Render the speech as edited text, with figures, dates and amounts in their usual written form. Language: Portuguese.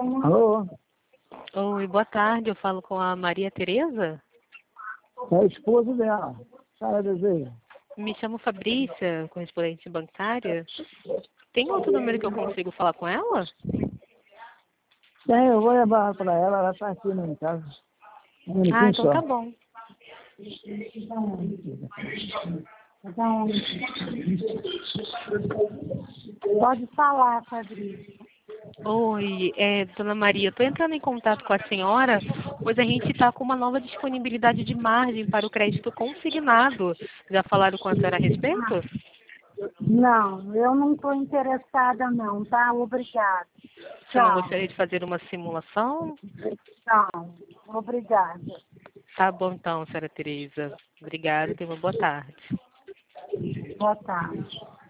Alô? Oi, boa tarde. Eu falo com a Maria Tereza. É a esposa dela. Sara deseja. Me chamo Fabrícia, correspondente bancária. Tem outro número que eu consigo falar com ela? Tem, eu vou levar para ela está aqui em casa. Um Ah, minutinho então só. tá bom. Pode falar, Fabrício. Oi, dona Maria, estou entrando em contato com a senhora, pois a gente está com uma nova disponibilidade de margem para o crédito consignado. Já falaram com a senhora a respeito? Não, eu não estou interessada não, tá? Obrigada. A senhora Tchau. gostaria de fazer uma simulação? Tchau. Obrigada. Tá bom então, senhora Tereza. Obrigada e tenha uma boa tarde. Boa tarde.